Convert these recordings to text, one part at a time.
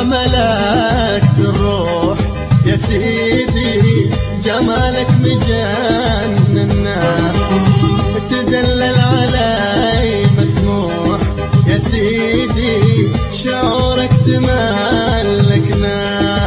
ملكت الروح يا سيدي، جمالك مجننا، تدلل علي مسموح يا سيدي، شعورك تملكنا.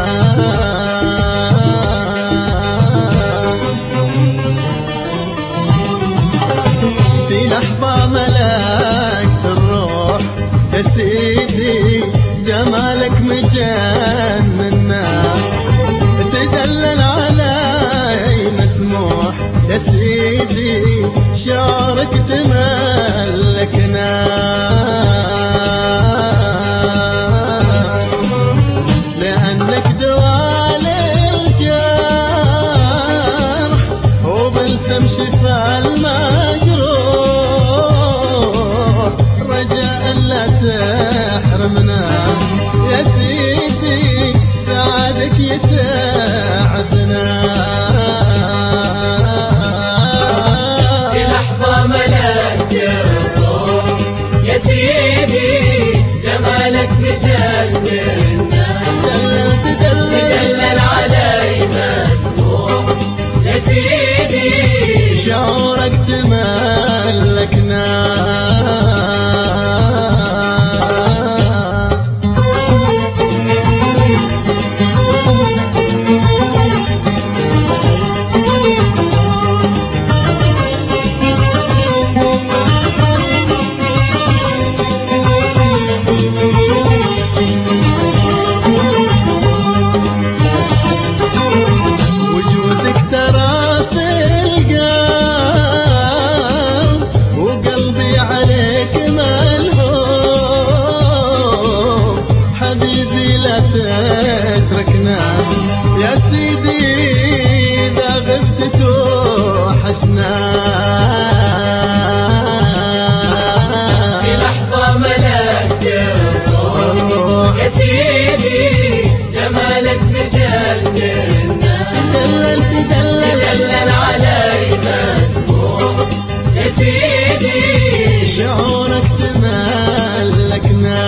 في لحظة ملكت الروح يا سيدي، جمالك مجننا، تدلل علي مسموح يا سيدي، شعورك تملكنا. لأنك دواء للجرح وبلسم شفا المجروح، رجاء لا تحرمنا يا سيدي، سعادك يتعبنا. في لحظة ملكت الروح يا سيدي، جمالك مجننا، تدلل علي مسموح يا سيدي، شعورك تملكنا. تتركنا يا سيدي، إذا غبت توحشنا. في لحظة ملكت الروح يا سيدي، جمالك مجننا، تدلل علي مسموح يا سيدي، شعورك تملكنا.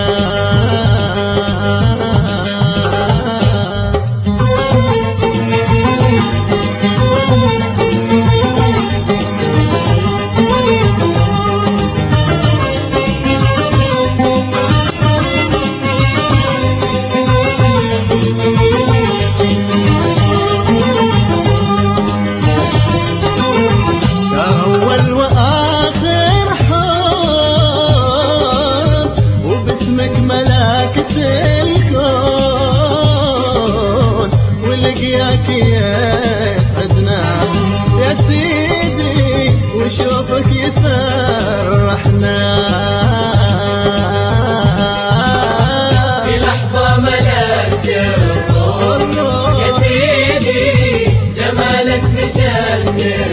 لقياك يسعدنا يا سيدي، وشوفك يفرحنا. في لحظة ملكت الروح يا سيدي، جمالك مجننا،